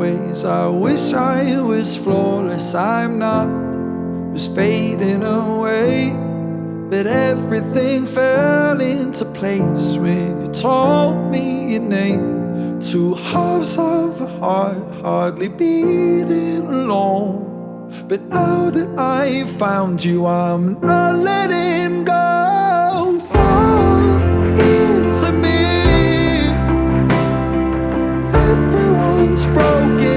ways. I wish I was flawless, I'm not. Was fading away, but everything fell into place when you told me your name. Two halves of a heart hardly beating alone. But now that I found you, I'm not letting go. Fall into me. Everyone's broken.